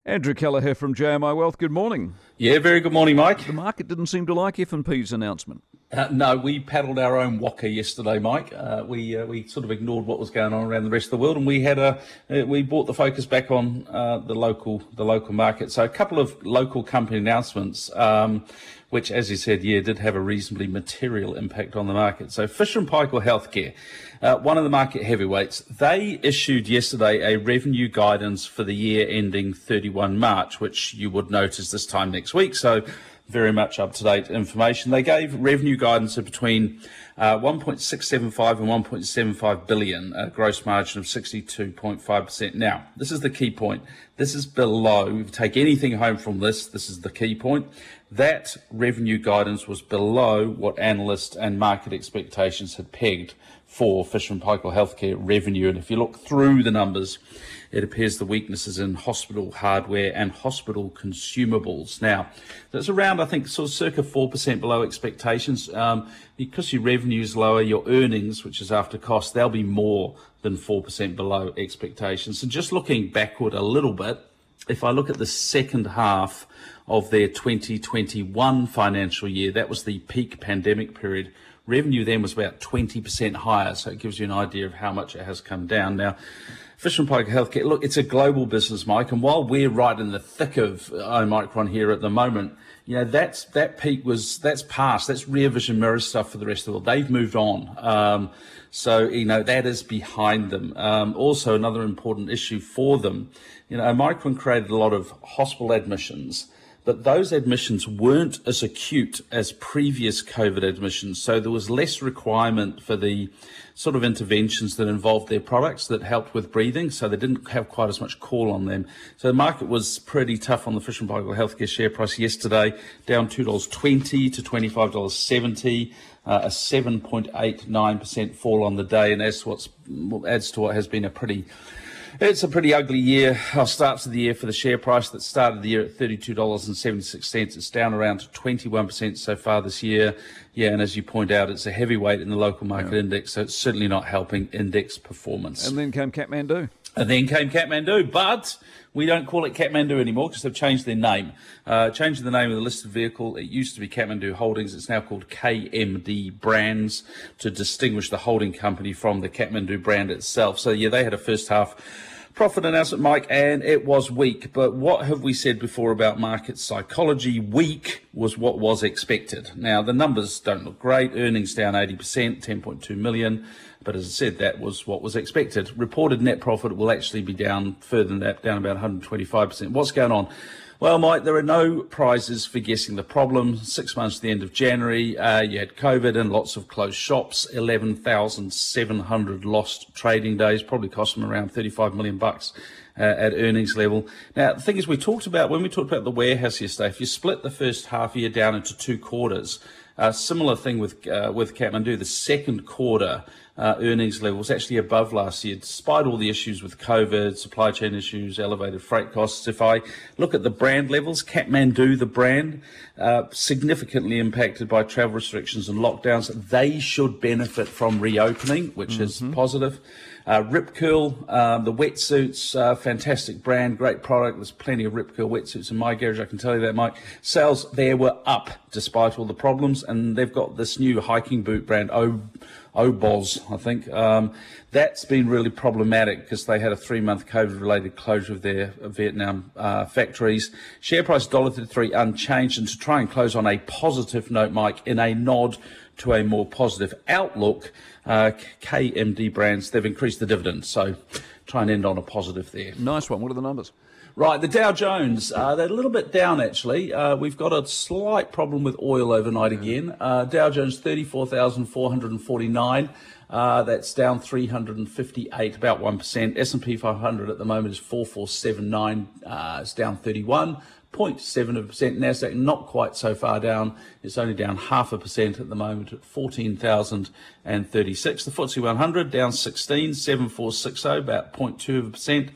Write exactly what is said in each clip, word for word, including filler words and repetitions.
Andrew Kelleher from J M I Wealth, good morning. Yeah, very good morning, Mike. The market didn't seem to like F and P's announcement. Uh, no, we paddled our own waka yesterday, Mike. Uh, we uh, we sort of ignored what was going on around the rest of the world, and we had a uh, we brought the focus back on uh, the local the local market. So a couple of local company announcements, um, which, as you said, yeah, did have a reasonably material impact on the market. So Fisher and Paykel Healthcare, uh, one of the market heavyweights, they issued yesterday a revenue guidance for the year ending thirty-first March, which you would notice this time next week. So very much up-to-date information. They gave revenue guidance of between uh, one point six seven five and one point seven five billion, a gross margin of sixty-two point five percent. Now, this is the key point. This is below, if you take anything home from this, this is the key point. That revenue guidance was below what analysts and market expectations had pegged for Fisher and Paykel Healthcare revenue. And if you look through the numbers, it appears the weaknesses in hospital hardware and hospital consumables. Now, that's around, I think, sort of circa four percent below expectations. Um, because your revenue is lower, your earnings, which is after cost, they'll be more than four percent below expectations. So just looking backward a little bit, if I look at the second half of their twenty twenty-one financial year, that was the peak pandemic period, revenue then was about twenty percent higher. So it gives you an idea of how much it has come down. Now, Fisher and Paykel Healthcare, look, it's a global business, Mike, and while we're right in the thick of Omicron here at the moment, you know, that's, that peak was, that's past, that's rear vision mirror stuff for the rest of the world. They've moved on. Um, so, you know, that is behind them. Um, also, another important issue for them, you know, Omicron created a lot of hospital admissions, but those admissions weren't as acute as previous COVID admissions. So there was less requirement for the sort of interventions that involved their products that helped with breathing. So they didn't have quite as much call on them. So the market was pretty tough on the Fisher and Paykel Healthcare share price yesterday, down two dollars twenty to twenty-five dollars seventy, uh, a seven point eight nine percent fall on the day. And as to what's, adds to what has been a pretty It's a pretty ugly year, or starts of the year for the share price that started the year at thirty-two dollars seventy-six. It's down around twenty-one percent so far this year. Yeah, and as you point out, it's a heavyweight in the local market yeah. index, so it's certainly not helping index performance. And then came Kathmandu. And then came Kathmandu, but we don't call it Kathmandu anymore because they've changed their name. Uh, changed the name of the listed vehicle. It used to be Kathmandu Holdings. It's now called K M D Brands to distinguish the holding company from the Kathmandu brand itself. So, yeah, they had a first half profit announcement, Mike, and it was weak. But what have we said before about market psychology? Weak was what was expected. Now, the numbers don't look great. Earnings down eighty percent, ten point two million. But as I said, that was what was expected. Reported net profit will actually be down further than that, down about one hundred twenty-five percent. What's going on? Well, Mike, there are no prizes for guessing the problem. Six months to the end of January, uh, you had COVID and lots of closed shops, eleven thousand seven hundred lost trading days, probably cost them around thirty-five million bucks uh, at earnings level. Now, the thing is, we talked about, when we talked about the warehouse yesterday, if you split the first half year down into two quarters, uh, similar thing with, uh, with Kathmandu, the second quarter Uh, earnings levels actually above last year, despite all the issues with COVID, supply chain issues, elevated freight costs. If I look at the brand levels, Kathmandu, the brand, uh, significantly impacted by travel restrictions and lockdowns. They should benefit from reopening, which mm-hmm. is positive. Uh, Rip Curl, um, the wetsuits, uh, fantastic brand, great product. There's plenty of Rip Curl wetsuits in my garage, I can tell you that, Mike. Sales there were up despite all the problems, and they've got this new hiking boot brand, O. Oboz, I think. Um, that's been really problematic because they had a three-month COVID-related closure of their Vietnam uh, factories. Share price one dollar thirty-three unchanged, and to try and close on a positive note, Mike, in a nod to a more positive outlook, uh, K M D Brands, they've increased the dividend. So try and end on a positive there. Nice one. What are the numbers? Right, the Dow Jones, uh, they're a little bit down, actually. Uh, we've got a slight problem with oil overnight again. Uh, Dow Jones, thirty-four thousand four hundred forty-nine. Uh, that's down three hundred fifty-eight, about one percent. S and P five hundred at the moment is four four seven nine. Uh, it's down thirty-one. zero point seven percent. NASDAQ not quite so far down. It's only down half a percent at the moment at fourteen thousand thirty-six. The F T S E one hundred down sixteen, seven four six zero, about zero point two percent.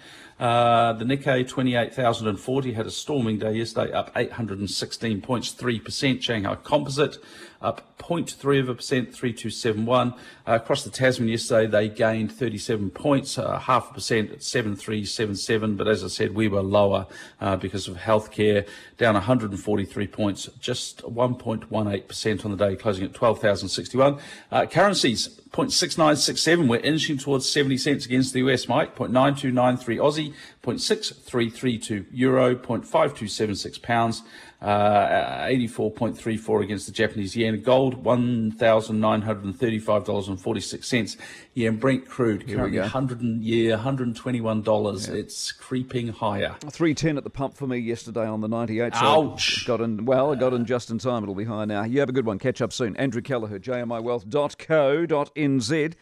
Uh, the Nikkei twenty-eight thousand forty had a storming day yesterday, up eight hundred sixteen points, three percent. Shanghai Composite up zero point three of a percent, three two seven one. Uh, across the Tasman yesterday, they gained thirty-seven points, uh, half a percent at seven three seven seven. But as I said, we were lower uh, because of healthcare, down one hundred forty-three points, just one point one eight percent on the day, closing at twelve thousand sixty-one. Uh, currencies, zero point six nine six seven. We're inching towards seventy cents against the U S, Mike. zero point nine two nine three Aussie, zero point six three three two Euro, zero point five two seven six pounds, uh, eighty-four point three four against the Japanese yen. Gold, one thousand nine hundred thirty-five dollars and forty-six cents. Yeah, and Brent crude, currently one hundred, yeah, one hundred twenty-one dollars. Yeah. It's creeping higher. three ten at the pump for me yesterday on the ninety-eight. So Ouch. Got in, well, I got in just in time. It'll be high now. You have a good one. Catch up soon. Andrew Kelleher, J M I wealth dot co dot n z.